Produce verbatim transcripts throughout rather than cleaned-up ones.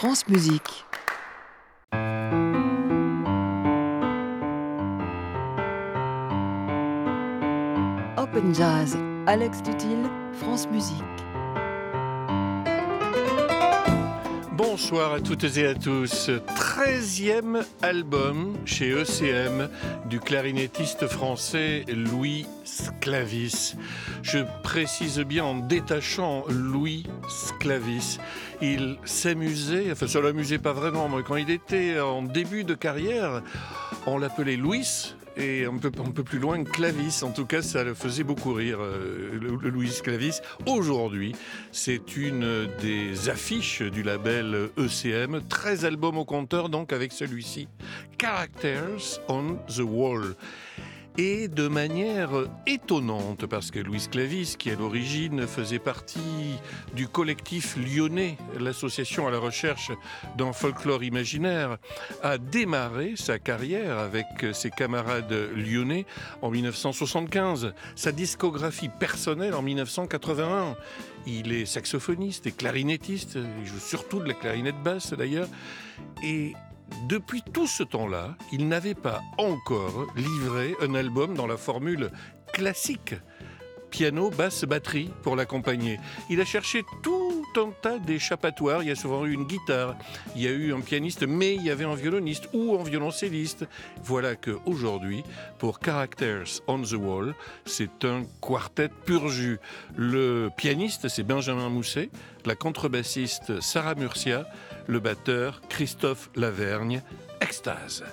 France Musique. Open Jazz, Alex Dutil, France Musique. Bonsoir à toutes et à tous. treizième album chez E C M du clarinettiste français Louis Sclavis. Je précise bien en détachant Louis Sclavis. Il s'amusait, enfin ça l'amusait pas vraiment, mais quand il était en début de carrière, on l'appelait Louis. Et un peu, un peu plus loin, Clavis. En tout cas, ça le faisait beaucoup rire, euh, le, le Louis Clavis. Aujourd'hui, c'est une des affiches du label E C M. treize albums au compteur, donc avec celui-ci. Characters on the Wall. Et de manière étonnante, parce que Louis Sclavis, qui à l'origine faisait partie du collectif lyonnais, l'association à la recherche d'un folklore imaginaire, a démarré sa carrière avec ses camarades lyonnais en dix-neuf cent soixante-quinze. Sa discographie personnelle en dix-neuf cent quatre-vingt-un. Il est saxophoniste et clarinettiste, il joue surtout de la clarinette basse d'ailleurs, et depuis tout ce temps-là, il n'avait pas encore livré un album dans la formule classique. Piano, basse, batterie pour l'accompagner. Il a cherché tout un tas d'échappatoires. Il y a souvent eu une guitare, il y a eu un pianiste, mais il y avait un violoniste ou un violoncelliste. Voilà qu'aujourd'hui, pour Characters on the Wall, c'est un quartet pur jus. Le pianiste, c'est Benjamin Mousset, la contrebassiste Sarah Murcia, le batteur Christophe Lavergne. Extase.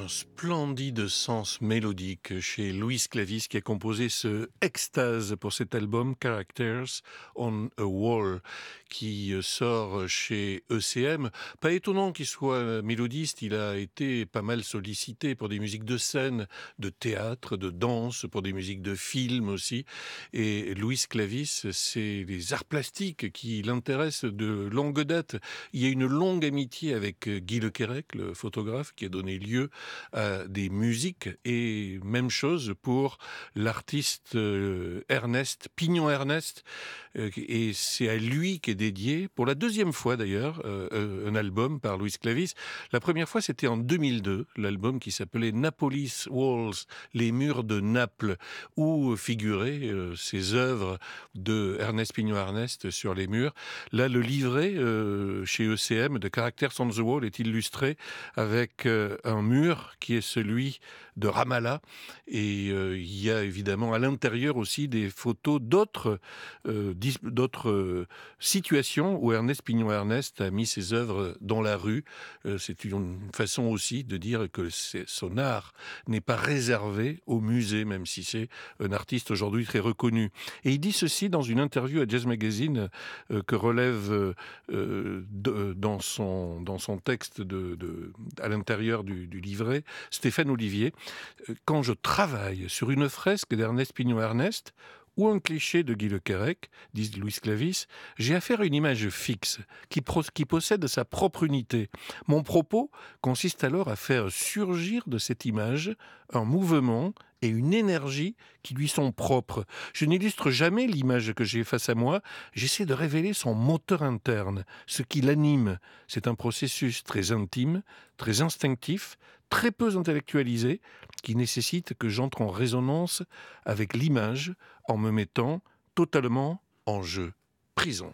un splendide sens mélodique chez Luis Clavis qui a composé ce extase pour cet album Characters on a Wall qui sort chez E C M. Pas étonnant qu'il soit mélodiste, il a été pas mal sollicité pour des musiques de scène, de théâtre, de danse, pour des musiques de film aussi. Et Luis Clavis, c'est les arts plastiques qui l'intéressent de longue date. Il y a une longue amitié avec Guy Lequerec, le photographe, qui a donné lieu à des musiques, et même chose pour l'artiste euh, Ernest, Pignon Ernest, euh, et c'est à lui qu'est dédié, pour la deuxième fois d'ailleurs, euh, un album par Luis Clavis. La première fois c'était en deux mille deux, l'album qui s'appelait Napolis Walls, les murs de Naples, où figuraient euh, ces œuvres de Ernest Pignon Ernest sur les murs. Là, le livret euh, chez E C M de Characters on the Wall est illustré avec euh, un mur qui est celui de Ramallah, et euh, il y a évidemment à l'intérieur aussi des photos d'autres euh, dis- d'autres euh, situations où Ernest Pignon Ernest a mis ses œuvres dans la rue. Euh, c'est une façon aussi de dire que c'est, son art n'est pas réservé au musée, même si c'est un artiste aujourd'hui très reconnu. Et il dit ceci dans une interview à Jazz Magazine euh, que relève euh, euh, de, dans, son, dans son texte de, de, à l'intérieur du, du livret, Stéphane Olivier. Quand je travaille sur une fresque d'Ernest Pignon Ernest ou un cliché de Guy Lequerec, dit Luis Clavis, j'ai affaire à une image fixe qui, pro- qui possède sa propre unité. Mon propos consiste alors à faire surgir de cette image un mouvement et une énergie qui lui sont propres. Je n'illustre jamais l'image que j'ai face à moi, j'essaie de révéler son moteur interne, ce qui l'anime. C'est un processus très intime, très instinctif, très peu intellectualisé, qui nécessite que j'entre en résonance avec l'image en me mettant totalement en jeu. Prison.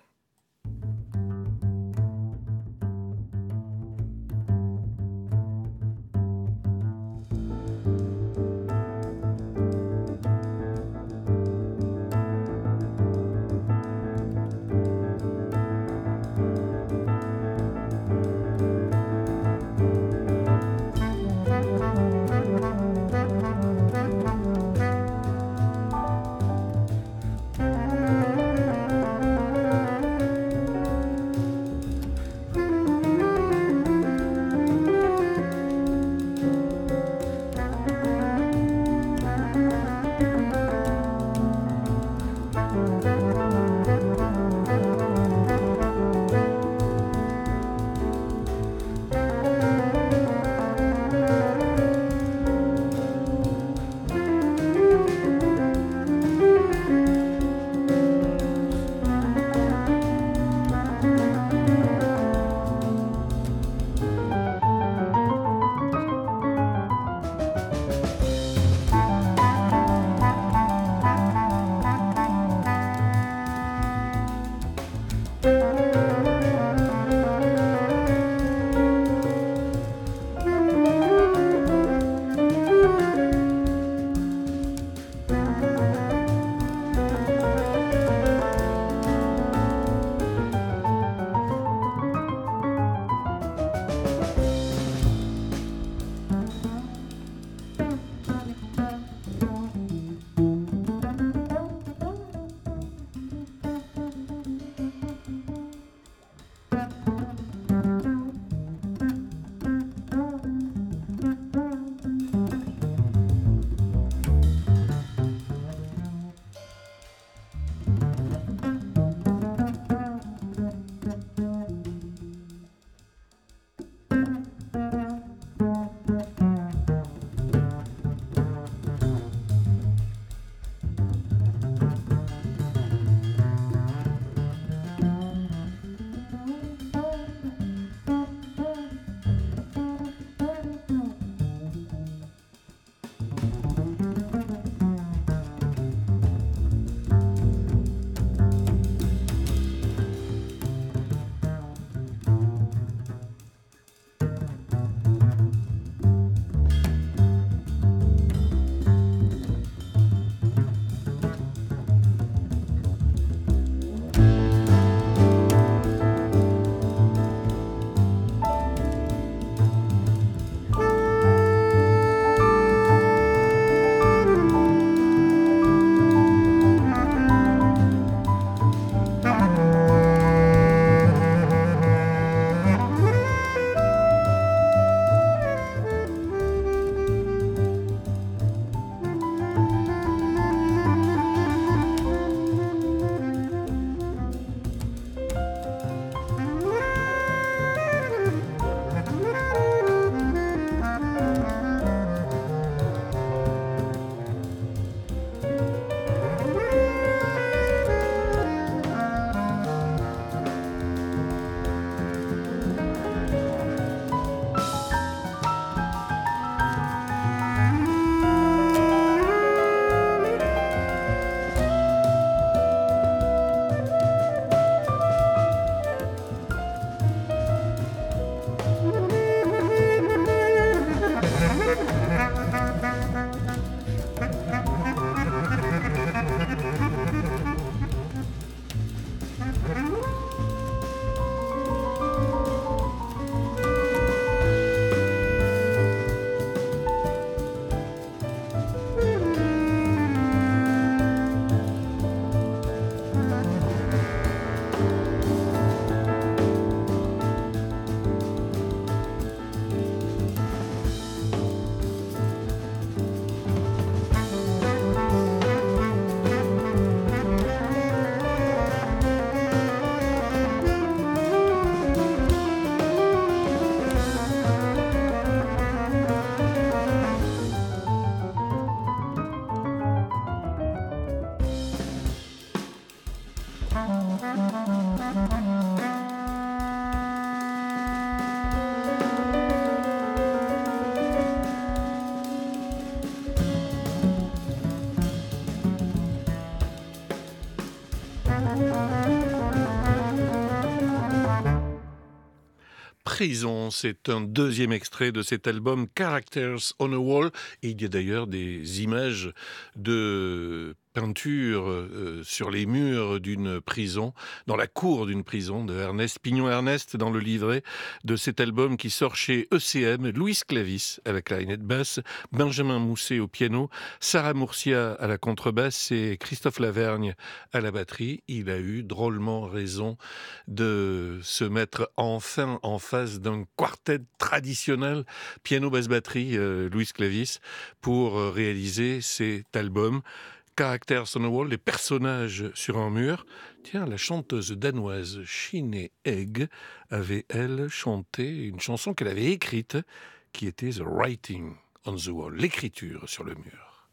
Prison, c'est un deuxième extrait de cet album Characters on a Wall. Et il y a d'ailleurs des images de peinture euh, sur les murs d'une prison, dans la cour d'une prison de Ernest Pignon-Ernest, dans le livret de cet album qui sort chez E C M. Louis Clavis à la clarinette basse, Benjamin Mousset au piano, Sarah Mourcia à la contrebasse et Christophe Lavergne à la batterie. Il a eu drôlement raison de se mettre enfin en face d'un quartet traditionnel, piano, basse, batterie, euh, Louis Clavis, pour euh, réaliser cet album. Characters on a Wall, les personnages sur un mur. Tiens, la chanteuse danoise Sinead Egg avait, elle, chanté une chanson qu'elle avait écrite, qui était The Writing on the Wall, l'écriture sur le mur.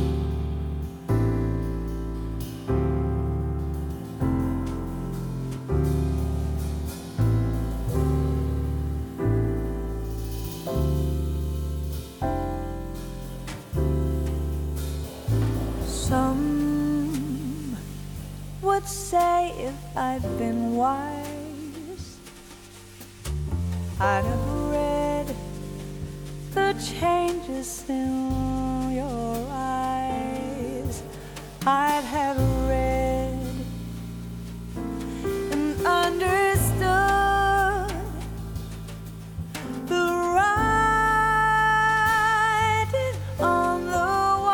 Some would say if I'd been wise, I'd have read the changes in your eyes. I'd have read and understood the writing on the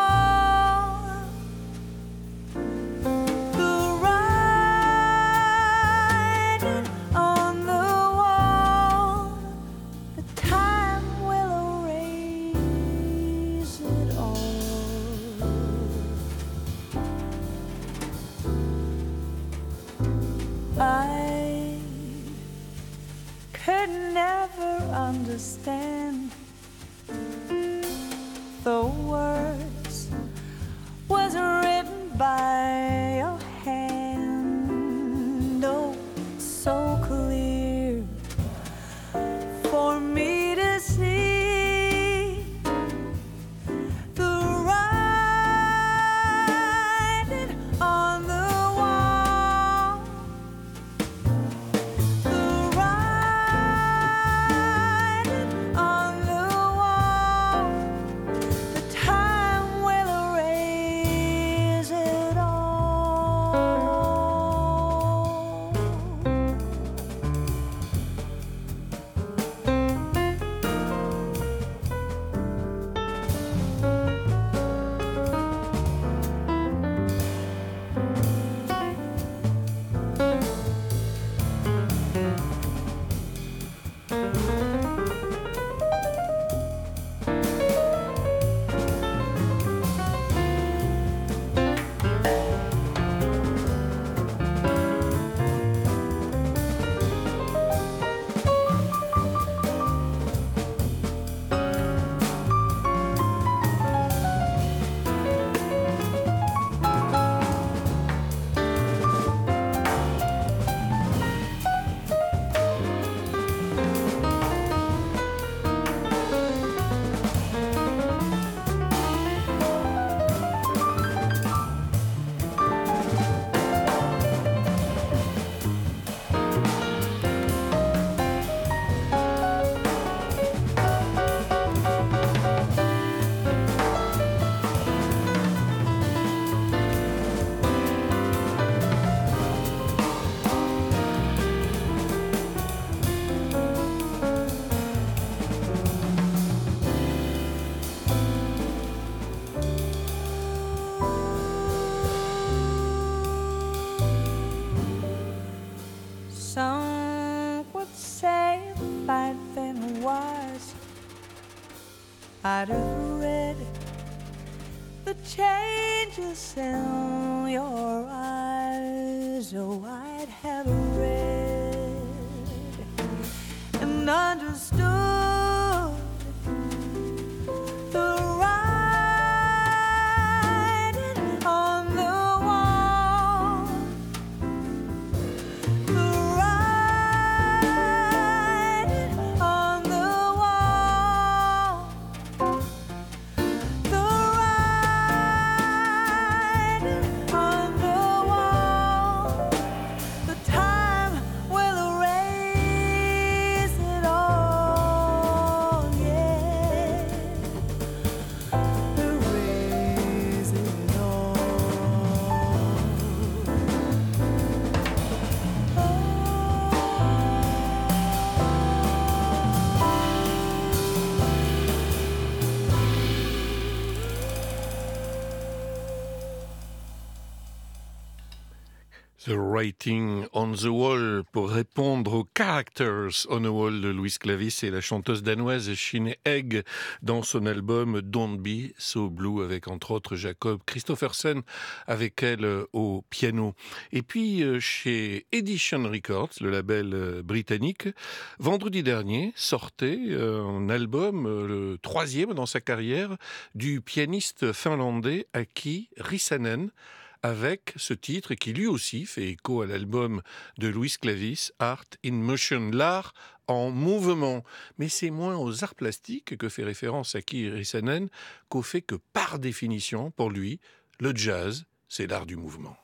I could never understand the words was written by your hand. Oh, so clear for me to see the writing on the I'd have read the changes in your eyes. Oh, I'd have read and understood the writing on the wall, the writing on the wall, the writing on the wall. The time will erase it all. The Writing on the Wall pour répondre aux Characters on the Wall de Louise Clavis et la chanteuse danoise Sinead Egg dans son album Don't Be So Blue avec entre autres Jacob Kristoffersen avec elle au piano. Et puis chez Edition Records, le label britannique, vendredi dernier sortait un album, le troisième dans sa carrière, du pianiste finlandais Aki Rissanen, avec ce titre qui lui aussi fait écho à l'album de Louise Clavis, Art in Motion, l'art en mouvement. Mais c'est moins aux arts plastiques que fait référence Aki Rissanen qu'au fait que par définition, pour lui, le jazz, c'est l'art du mouvement.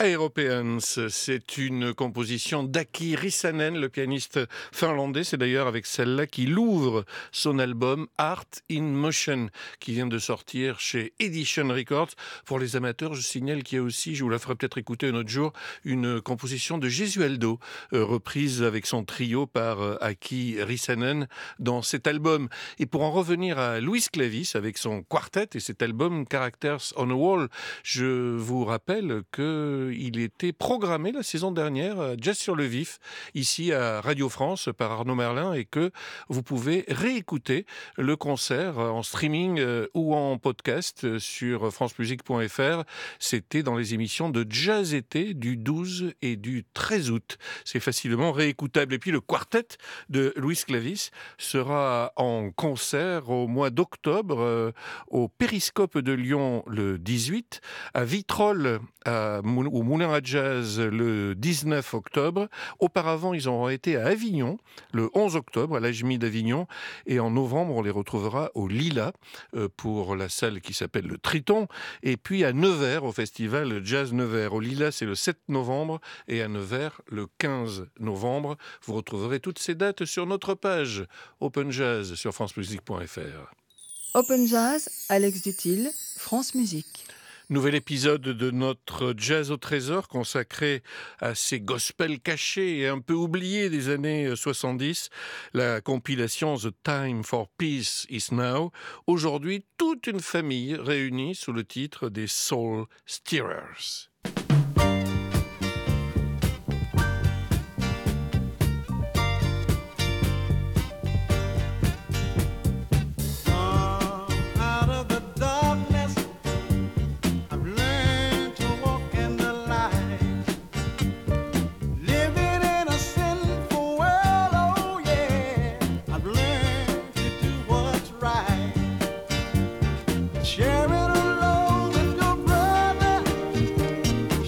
Europeans, c'est une composition d'Aki Rissanen, le pianiste finlandais. C'est d'ailleurs avec celle-là qu'il ouvre son album Art in Motion, qui vient de sortir chez Edition Records. Pour les amateurs, je signale qu'il y a aussi, je vous la ferai peut-être écouter un autre jour, une composition de Gesualdo, euh, reprise avec son trio par euh, Aki Rissanen dans cet album. Et pour en revenir à Luis Clavis avec son quartet et cet album Characters on a Wall, je vous rappelle qu'il était programmé la saison dernière à Jazz sur le Vif, ici à Radio France par Arnaud Merlin, et que vous pouvez réécouter le concert en streaming ou en podcast sur francemusique point f r. C'était dans les émissions de Jazz été du douze et du treize août. C'est facilement réécoutable. Et puis le quartet de Luis Clavis sera en concert au mois d'octobre euh, au Périscope de Lyon le dix-huit, à Vitrolles à, au Moulin à Jazz le dix-neuf octobre. Auparavant, ils ont été à Avignon le onze octobre, à l'Ajmi d'Avignon. Et en novembre, on les retrouvera au Lila euh, pour la salle qui s'appelle le Triton. Et puis à Nevers, au festival Jazz Nevers. Au Lila, c'est le sept novembre et à Nevers, le quinze novembre. Vous retrouverez toutes ces dates sur notre page Open Jazz sur francemusique point f r. Open Jazz, Alex Dutil, France Musique. Nouvel épisode de notre Jazz au trésor consacré à ces gospels cachés et un peu oubliés des années soixante-dix. La compilation The Time for Peace is Now. Aujourd'hui, toute une famille réunie sous le titre des Soul Stirrers. Sharing alone with your brother.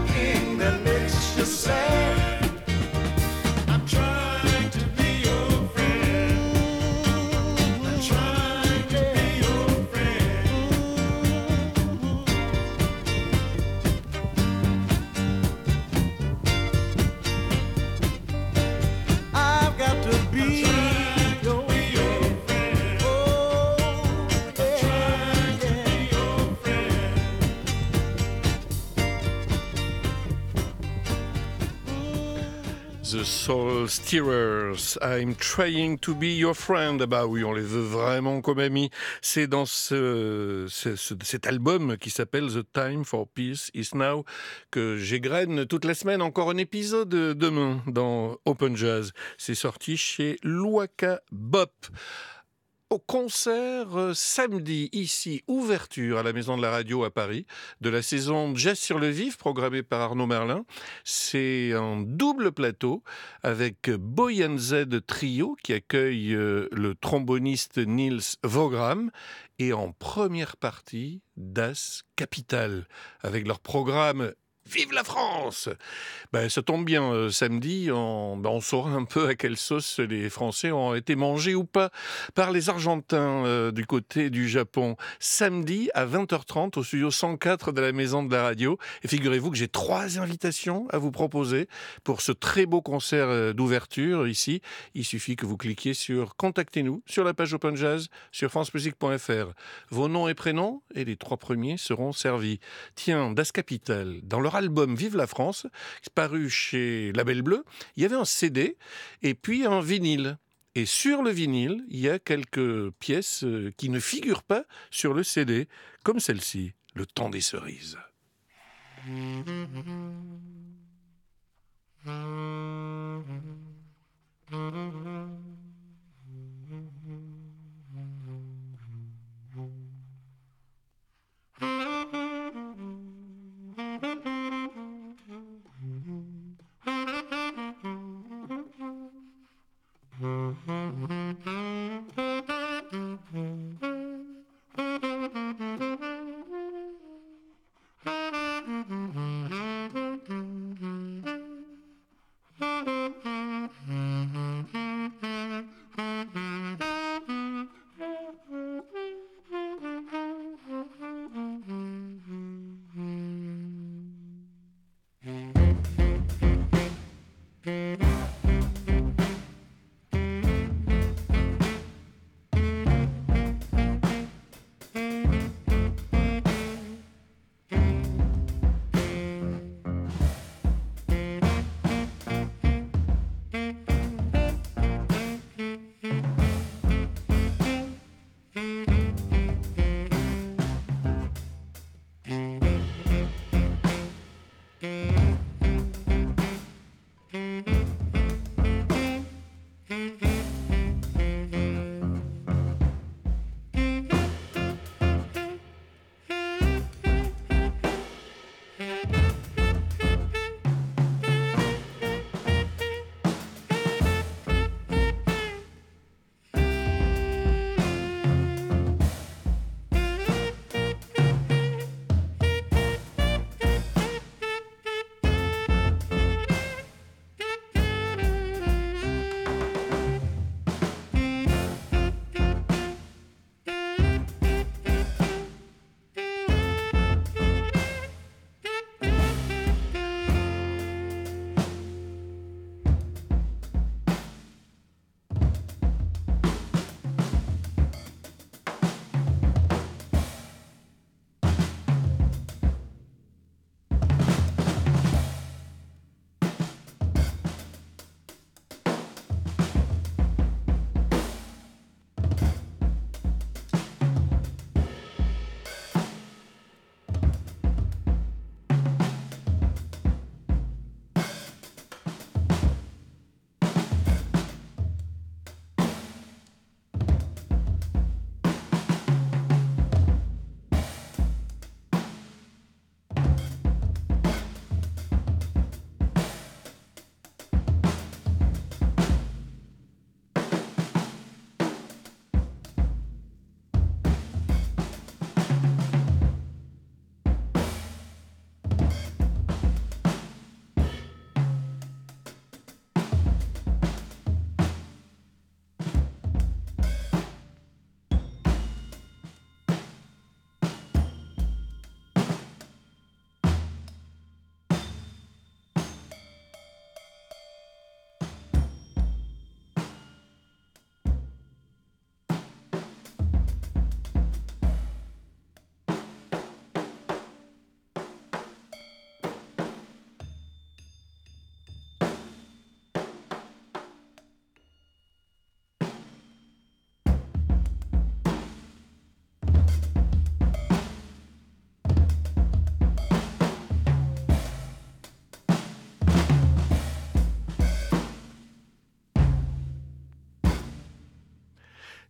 sad. I'm trying to be your friend. The Soul Stirrers, I'm trying to be your friend. Ah bah oui, on les veut vraiment comme amis. C'est dans ce, ce, ce- cet album qui s'appelle The Time for Peace Is Now que j'égrène toute la semaine. Encore un épisode demain dans Open Jazz. C'est sorti chez Luaka Bop. Au concert euh, samedi, ici, ouverture à la Maison de la Radio à Paris, de la saison Jazz sur le Vif, programmée par Arnaud Merlin. C'est un double plateau avec Boyan Z Trio, qui accueille euh, le tromboniste Niels Vogram, et en première partie, Das Capital, avec leur programme Vive la France! Ben, ça tombe bien, euh, samedi, on, ben, on saura un peu à quelle sauce les Français ont été mangés ou pas par les Argentins euh, du côté du Japon. Samedi à vingt heures trente au studio cent quatre de la Maison de la Radio. Et figurez-vous que j'ai trois invitations à vous proposer pour ce très beau concert euh, d'ouverture ici. Il suffit que vous cliquiez sur « Contactez-nous » sur la page Open Jazz sur francemusique point f r. Vos noms et prénoms et les trois premiers seront servis. Tiens, Das Capital, dans leur album Vive la France, paru chez Label Bleu, il y avait un C D et puis un vinyle. Et sur le vinyle, il y a quelques pièces euh, qui ne figurent pas sur le C D, comme celle-ci, Le Temps des Cerises.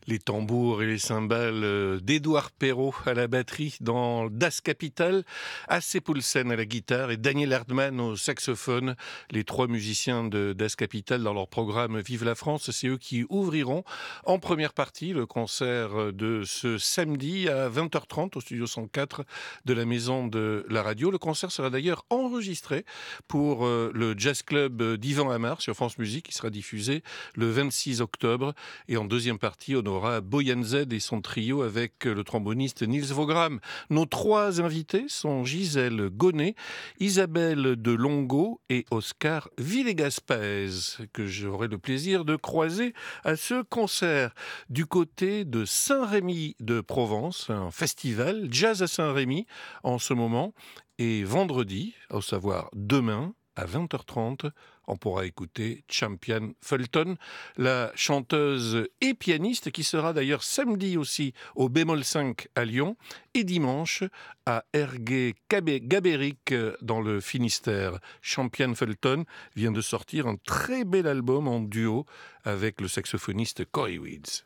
Les tambours et les cymbales d'Édouard Perrault à la batterie dans Das Kapital, Asse Poulsen à la guitare et Daniel Erdmann au saxophone. Les trois musiciens de Das Kapital dans leur programme Vive la France, c'est eux qui ouvriront en première partie le concert de ce samedi à vingt heures trente au studio cent quatre de la Maison de la Radio. Le concert sera d'ailleurs enregistré pour le Jazz Club d'Yvan Amar sur France Musique qui sera diffusé le vingt-six octobre et en deuxième partie on aura Boyan Z et son trio avec le tromboniste Niels Vogram. Nos trois invités sont Gisèle Gonnet, Isabelle de Longo et Oscar Villegas-Paez, que j'aurai le plaisir de croiser à ce concert. Du côté de Saint-Rémy de Provence, un festival Jazz à Saint-Rémy en ce moment, et vendredi, à savoir demain, à vingt heures trente, on pourra écouter Champion Fulton, la chanteuse et pianiste qui sera d'ailleurs samedi aussi au bémol cinq à Lyon et dimanche à Ergué-Gabéric dans le Finistère. Champion Fulton vient de sortir un très bel album en duo avec le saxophoniste Cory Weeds.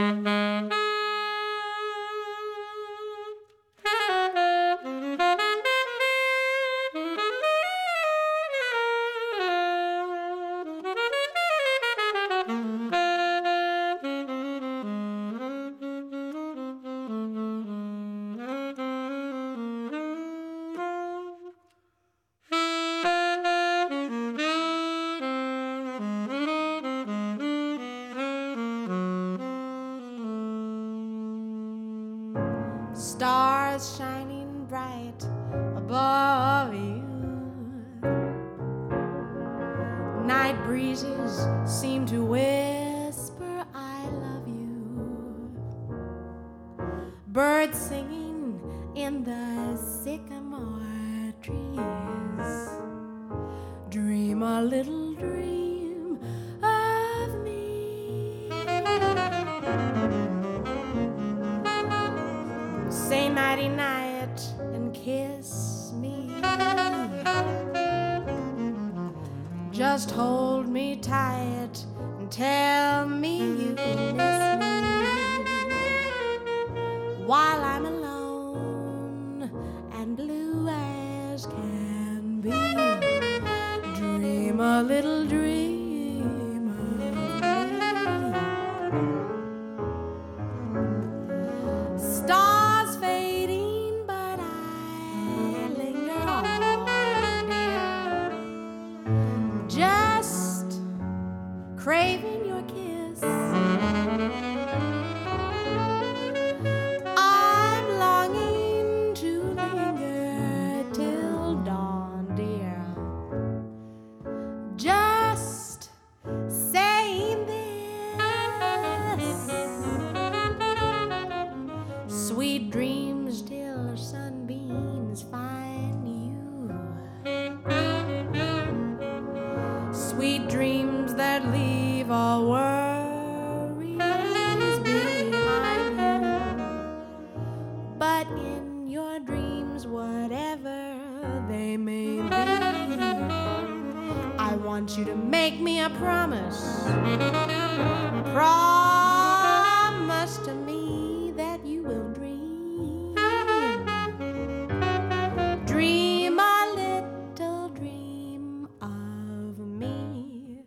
Stars shining bright above you. Night breezes seem to whisper, I love you. Birds singing in the sycamore trees. Dream a little dream of me. Say nighty night and kiss me. Just hold me tight and tell me you miss me. While I'm alone and blue as can be, dream a little dream of me. Stars fading, but I linger on, dear, just craving your kiss. I'm longing to linger till dawn, dear, just saying this. Sweet dreams till sunbeams find you. Sweet dreams that leave all worries behind you. But in your dreams, whatever they may be, I want you to make me a promise. Promise to me that you will dream. Dream a little dream of me.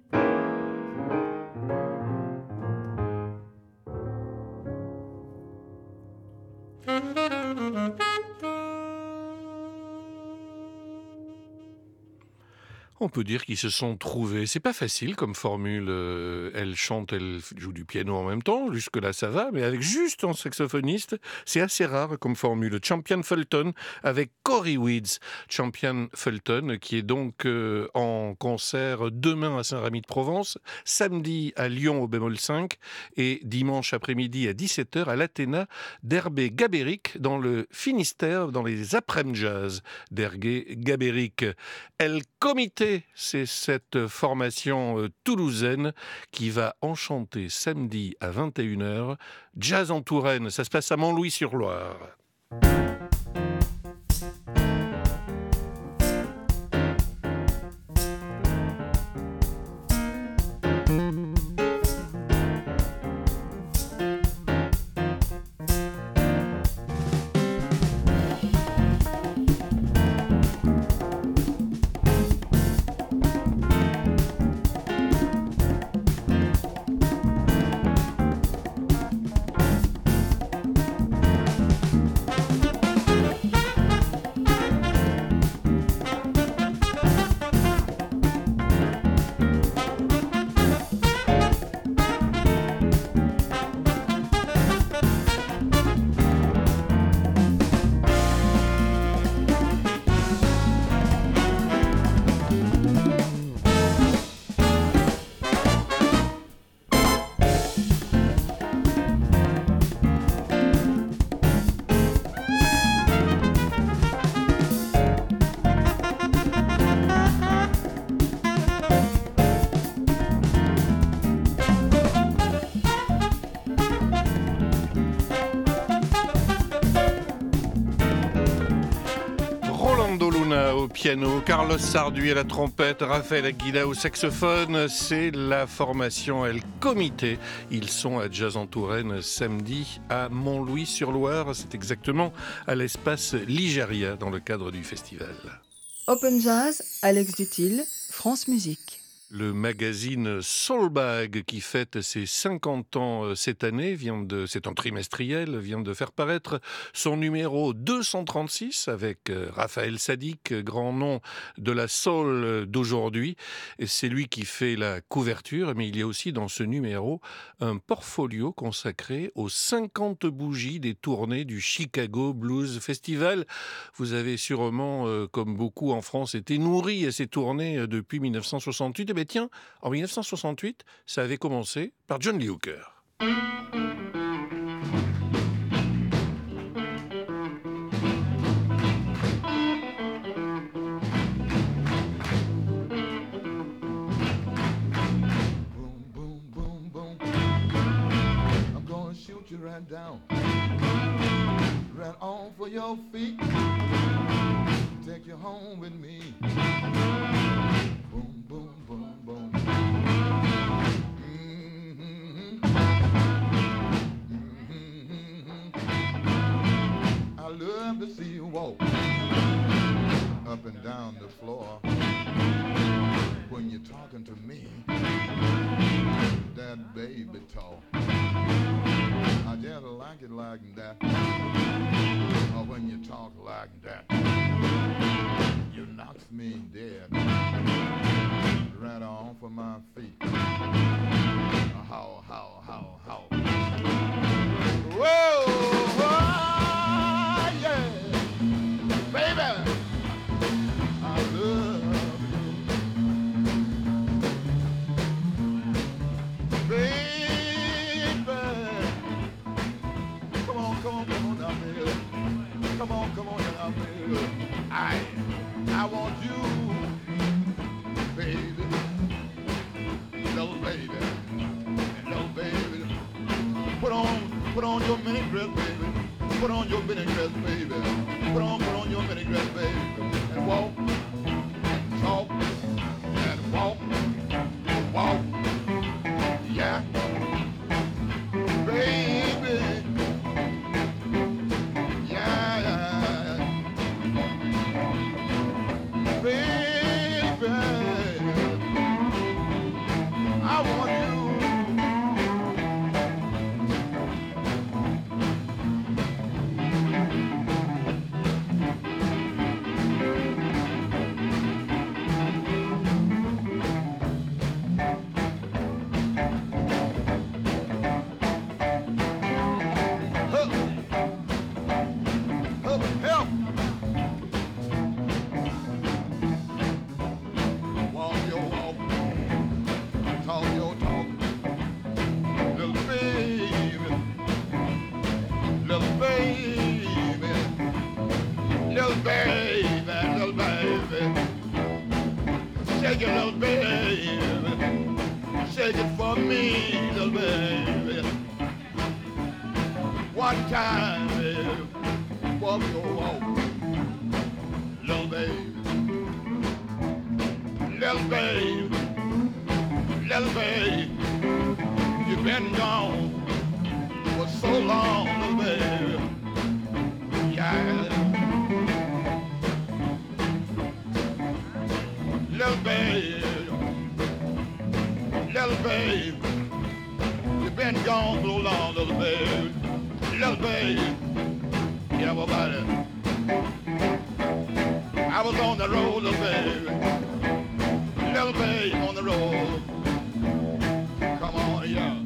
On peut dire qu'ils se sont trouvés. C'est pas facile comme formule. Euh, elle chante, elle joue du piano en même temps. Jusque-là, ça va. Mais avec juste un saxophoniste, c'est assez rare comme formule. Champion Fulton avec Cory Weeds. Champion Fulton qui est donc euh, en concert demain à Saint-Rémy-de-Provence, samedi à Lyon au bémol cinq et dimanche après-midi à dix-sept heures à l'Athéna d'Herbe-Gabéric dans le Finistère, dans les après-midi jazz d'Herbe-Gabéric. El Comité, c'est cette formation euh, toulousaine qui va enchanter samedi à vingt et une heures Jazz en Touraine. Ça se passe à Montlouis-sur-Loire. piano, Carlos Sarduy à la trompette, Raphaël Aguila au saxophone. C'est la formation El Comité. Ils sont à Jazz en Touraine samedi à Montlouis-sur-Loire. C'est exactement à l'espace Ligéria dans le cadre du festival. Open Jazz, Alex Dutil, France Musique. Le magazine Soulbag, qui fête ses cinquante ans cette année, vient de, c'est un trimestriel, vient de faire paraître son numéro deux cent trente-six avec Raphaël Saadiq, grand nom de la soul d'aujourd'hui. Et c'est lui qui fait la couverture, mais il y a aussi dans ce numéro un portfolio consacré aux cinquante bougies des tournées du Chicago Blues Festival. Vous avez sûrement, comme beaucoup en France, été nourri à ces tournées depuis mille neuf cent soixante-huit. Mais tiens, en mille neuf cent soixante-huit, ça avait commencé par John Lee Hooker. Boom, boom, boom, boom. I'm gonna shoot you right down. Right on for your feet. Take you home with me. Boom, boom, boom, boom. Mm-hmm. Mm-hmm. I love to see you walk up and down the floor when you're talking to me. That baby talk, I just like it like that. Or when you talk like that, you knocks me dead. Right on for my feet. How, how, how, how. Whoa, whoa, yeah, baby, I love you, baby. Come on, come on, come on down there. Come on, come on down there. I, I want you, baby, little baby, little baby. Put on, put on your mini dress, baby. Put on your mini dress, baby. Put on, put on your mini dress, baby. And walk, and talk, and walk, and walk. Yeah, baby. Yeah, yeah, yeah. Baby, I want you. Huh. Huh, help. Walk your walk, talk your talk, little baby, little baby, little baby, little baby. Shake it, little baby, shake it for me, little baby. One time, baby, walk your walk, little baby. Little babe, little babe, you've been gone for so long, little babe. Yeah. Little babe, little babe, you've been gone so long, little babe. Little babe, yeah, what about it? I was on the road, little babe. Little babe on the road. Come on, yeah.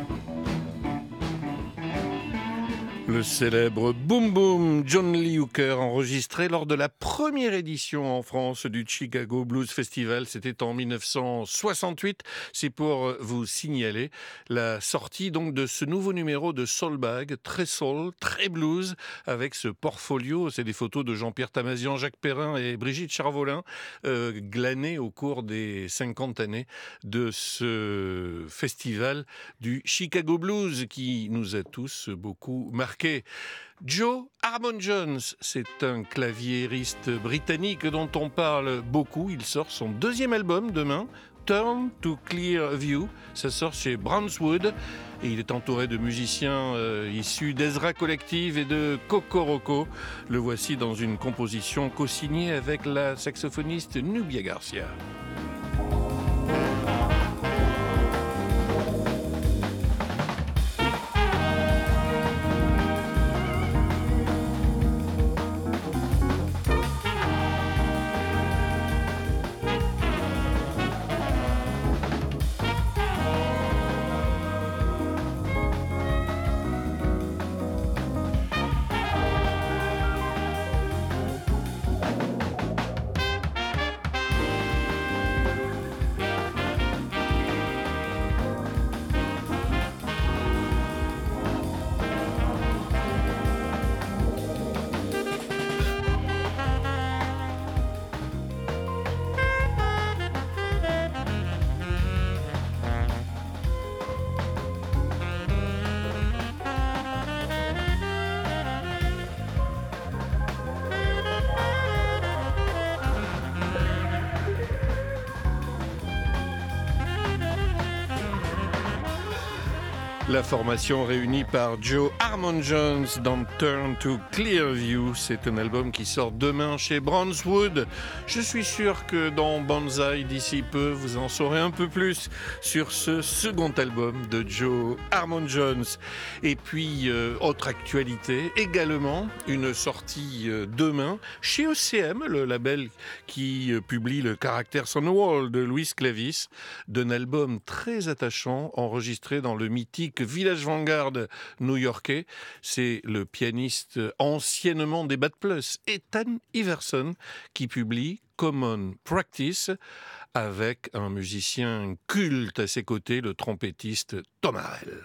Le célèbre Boom Boom John Lee Hooker, enregistré lors de la première édition en France du Chicago Blues Festival. C'était en mille neuf cent soixante-huit. C'est pour vous signaler la sortie donc de ce nouveau numéro de Soulbag, très soul, très blues, avec ce portfolio. C'est des photos de Jean-Pierre Tamazian, Jacques Perrin et Brigitte Charvolin, euh, glanées au cours des cinquante années de ce festival du Chicago Blues qui nous a tous beaucoup marqués. new-yorkais Joe Harmon Jones. C'est un claviériste britannique dont on parle beaucoup. Il sort son deuxième album demain, Turn to Clear View. Ça sort chez Brownswood et il est entouré de musiciens euh, issus d'Ezra Collective et de Kokoroko. Le voici dans une composition co-signée avec la saxophoniste Nubia Garcia. La formation réunie par Joe Harmon Jones dans Turn to Clearview, c'est un album qui sort demain chez Brownswood. Je suis sûr que dans Banzai, d'ici peu, vous en saurez un peu plus sur ce second album de Joe Harmon Jones. Et puis, euh, autre actualité, également une sortie euh, demain chez E C M, le label qui euh, publie le Characters on the Wall de Luis Clavis, d'un album très attachant enregistré dans le mythique Village Vanguard new-yorkais. C'est le pianiste anciennement des Bad Plus, Ethan Iverson, qui publie Common Practice avec un musicien culte à ses côtés, le trompettiste Tom Harrell.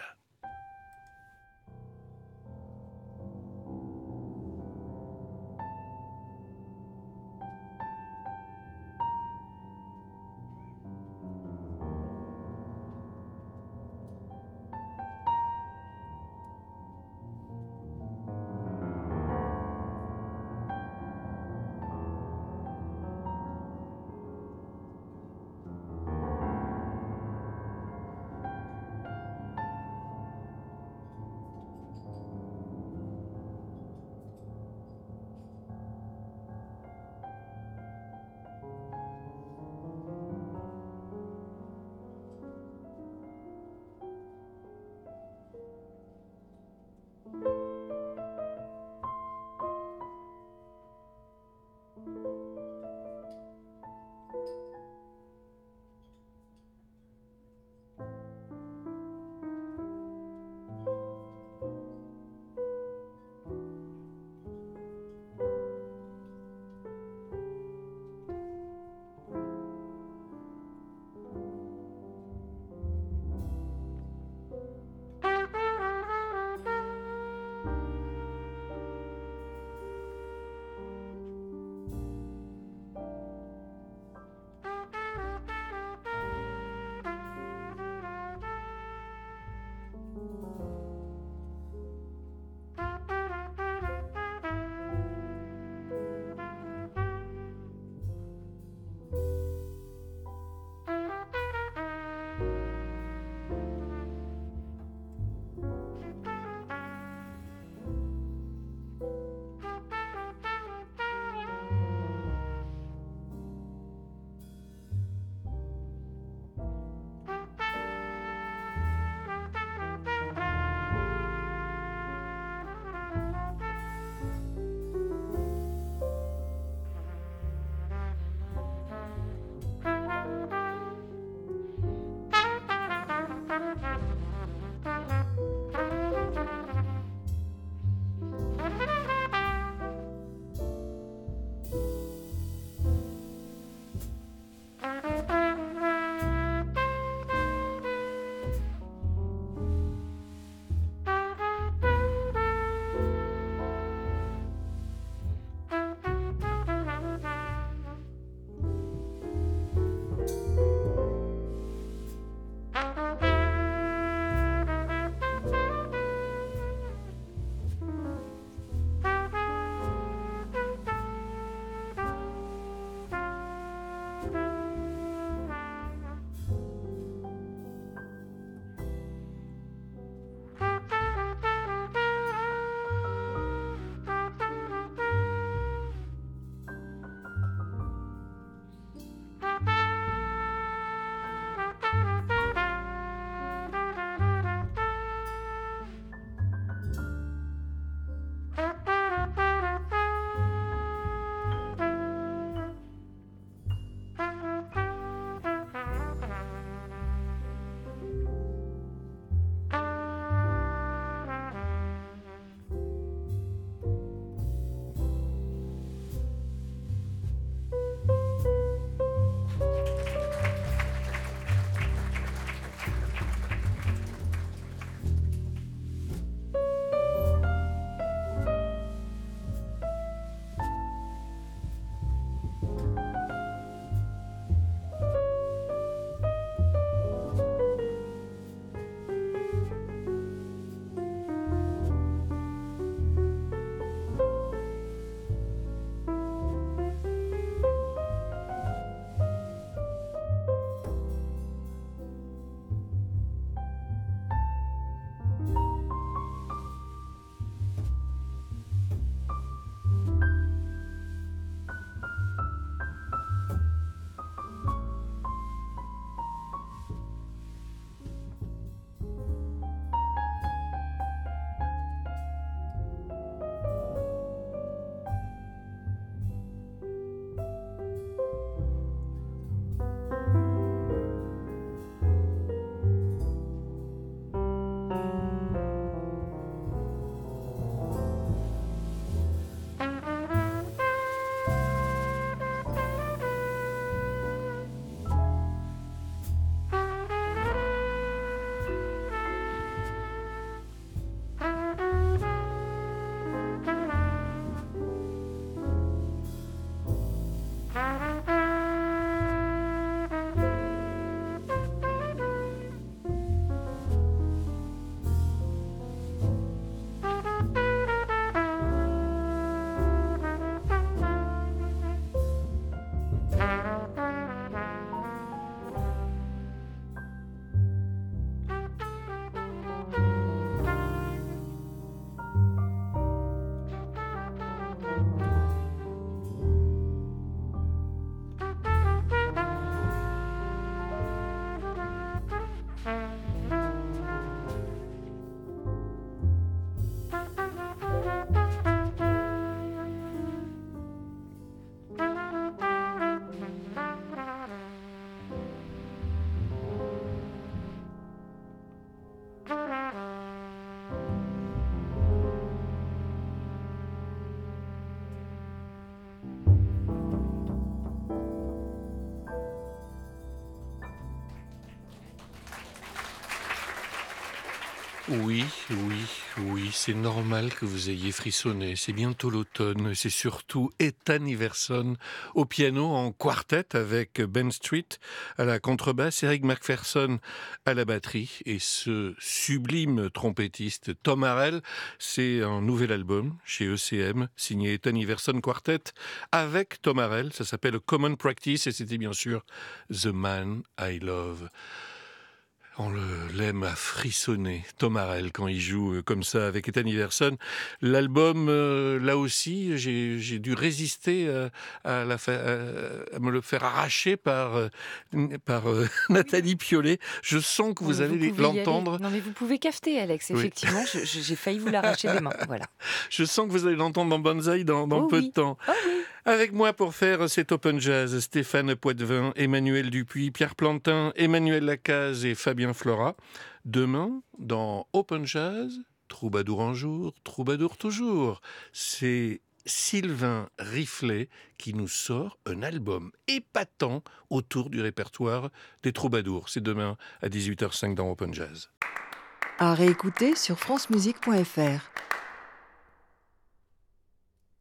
Oui, oui, oui, c'est normal que vous ayez frissonné. C'est bientôt l'automne. C'est surtout Ethan Iverson au piano en quartet avec Ben Street à la contrebasse, Eric McPherson à la batterie et ce sublime trompettiste Tom Harrell. C'est un nouvel album chez E C M signé Ethan Iverson Quartet avec Tom Harrell. Ça s'appelle Common Practice et c'était bien sûr The Man I Love. On le- l'aime à frissonner, Tom Harrell, quand il joue euh, comme ça avec Ethan Iverson. L'album, euh, là aussi, j'ai, j'ai dû résister euh, à, la fa- euh, à me le faire arracher par, euh, par euh, Nathalie Piolet. Je sens que Non, vous mais allez pouvez y aller. l'entendre. Non, mais vous pouvez cafeter, Alex. Oui. Effectivement, je- je- j'ai failli vous l'arracher des mains. Voilà. Je sens que vous allez l'entendre dans Banzai dans, dans Oh peu oui. de temps. Oh oui. Avec moi pour faire cet Open Jazz, Stéphane Poitvin, Emmanuel Dupuis, Pierre Plantin, Emmanuel Lacaze et Fabien Flora. Demain, dans Open Jazz, Troubadour un jour, Troubadour toujours. C'est Sylvain Riflet qui nous sort un album épatant autour du répertoire des troubadours. C'est demain à dix-huit heures cinq dans Open Jazz. À réécouter sur francemusique point f r.